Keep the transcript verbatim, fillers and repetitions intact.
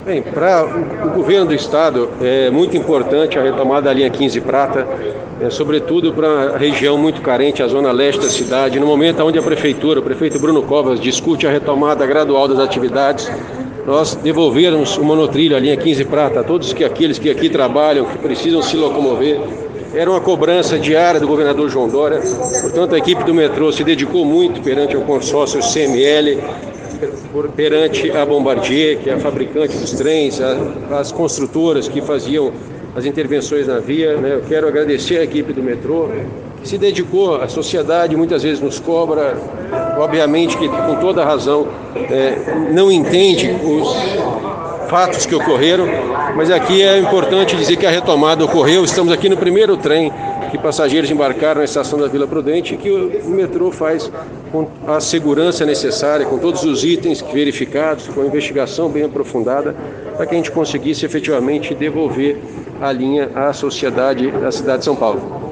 Bem, para o governo do estado é muito importante a retomada da linha quinze Prata, é, sobretudo para a região muito carente, a zona leste da cidade, no momento onde a prefeitura, o prefeito Bruno Covas, discute a retomada gradual das atividades. Nós devolvermos o monotrilho, a linha quinze Prata, a todos que, aqueles que aqui trabalham, que precisam se locomover. Era uma cobrança diária do governador João Dória, portanto a equipe do metrô se dedicou muito perante o consórcio C M L, perante a Bombardier, que é a fabricante dos trens, a, as construtoras que faziam as intervenções na via, né? Eu quero agradecer a equipe do metrô, que se dedicou. A sociedade muitas vezes nos cobra, obviamente que com toda razão, é, não entende os fatos que ocorreram, mas aqui é importante dizer que a retomada ocorreu. Estamos aqui no primeiro trem que passageiros embarcaram na estação da Vila Prudente e que o metrô faz com a segurança necessária, com todos os itens verificados, com a investigação bem aprofundada, para que a gente conseguisse efetivamente devolver a linha à sociedade da cidade de São Paulo.